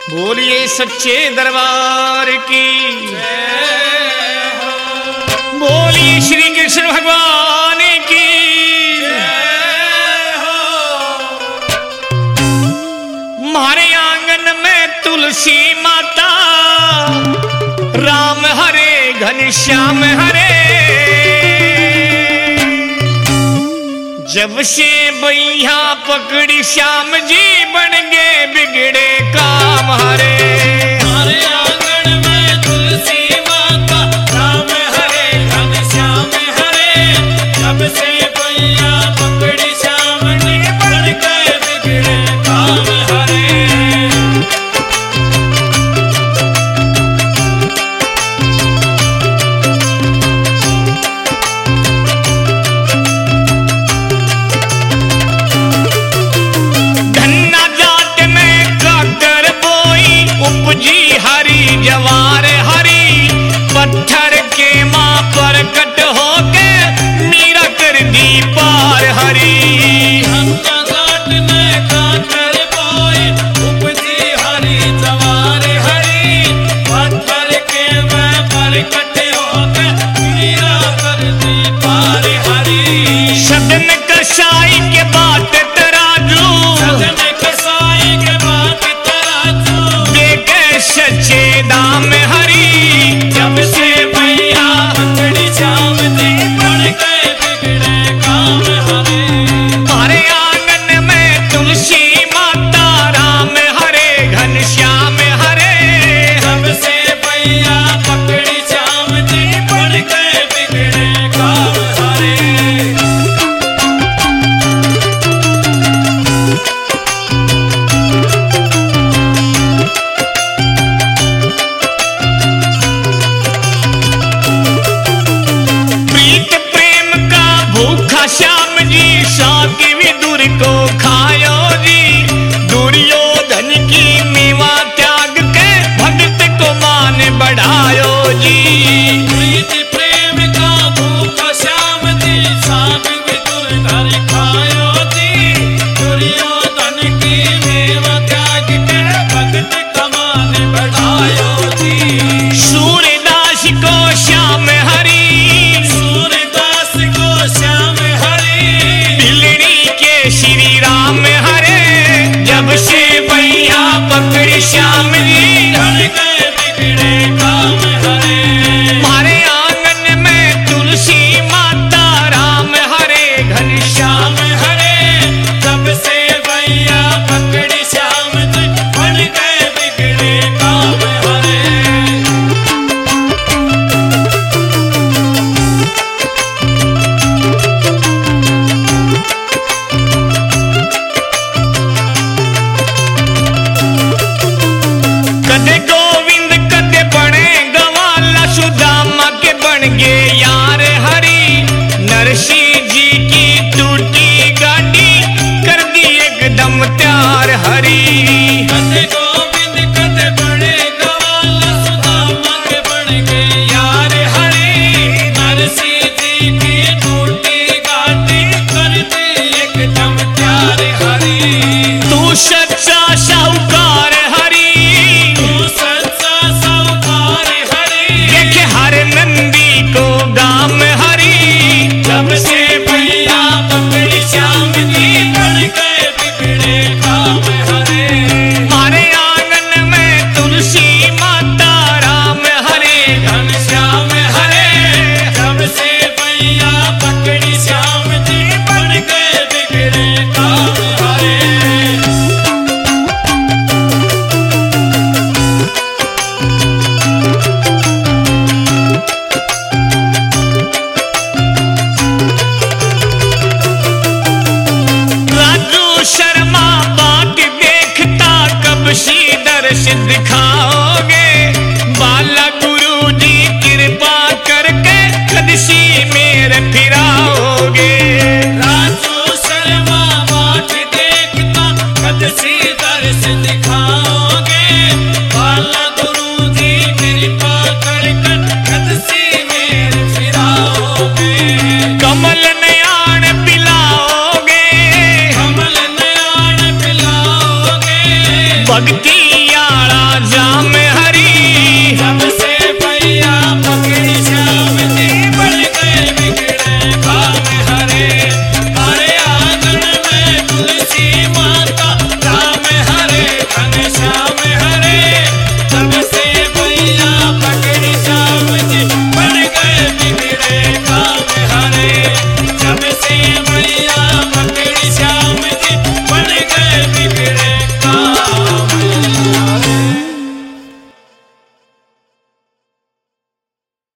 बोलिए सच्चे दरबार की, बोलिए श्री कृष्ण भगवान की। हमारे आंगन में तुलसी माता, राम हरे घनश्याम हरे। जब से भैया पकड़ी श्याम जी, बन गए बिगड़े काम हरे। हमारे आंगन में तुलसी माता, राम हरे घनश्याम हरे। जब से भैया पकड़ी श्याम जी, बन गए बिगड़े काम हरे। उपजी हरी जवार हरी, पत्थर के माँ पर कट हो के मीरा कर दी पार हरी। घाट में काकर बोई, उपजी हरी जवार हरी। पत्थर के माँ पर कट हो के मीरा कर दी पार हरी। सदन कसाई के बात तराजू, सदन कसाई के बात तराजू। सच्चे दाम हरी। जब से भैया पकड़ी श्याम जी, बन गए बिगड़े काम हरे। हमारे आंगन में तुलसी माता, राम हरे घनश्याम हरे। जब से भैया पकड़ी श्याम जी, बन गए बिगड़े काम हरे। श्याम जी साकी विदुर को खायो जी, दुर्योधन की मेवा त्याग के भक्त को मान बढ़ायो जी। प्रीति प्रेम का भूखा श्याम जी, साकी विदुर घर खायो जी। दुर्योधन की मेवा त्याग के भक्त को मान बढ़ायो जी। सूरदास को श्याम हरी, सूरदास को श्याम श्री राम हरे। जब से भैया पकड़ी श्याम जी, बन गए बिगड़े काम हरे। हमारे आंगन में तुलसी माता, राम हरे घनश्याम हरे। जब से भैया पकड़ी श्याम जी, बन गए बिगड़े काम हरे। कदे गोविंद कदे बने गवाला, सुदामा के बन गे यार हरी। नरसी जी की टूटी गाड़ी, कर दी एकदम त्यार हरी। कदे गोविंद कदे बने गवाला, सुदामा के बन गए यार हरी। नरसी जी की टूटी गाड़ी, कर दी एकदम त्यार हरी। तू सच्चा साहूकार हरी, तू सच्चा साहूकार हरी। देखे हर नंदी को गाम हरी। जब से भैया पकड़ी श्याम जी, बन गए बिगड़े काम हरे। हमारे आंगन में तुलसी माता, राम हरे घनश्याम हरे। जब से भैया पकड़ी श्याम जी, बन गए बिगड़े काम हरे। राजू शर्मा बाट देखता, कब सी दर्श दिखाओगे। बाला गुरु जी कृपा करके, कदसी मेरे फिराओगे। राजू शर्मा बाट देखता, कदसी दर्श दिखाओगे। बाला गुरु जी कृपा करके, कदसी मेरे फिराओगे। कमल नयान पिलाओगे, कमल नयान पिलाओगे। भक्ति आला राजा में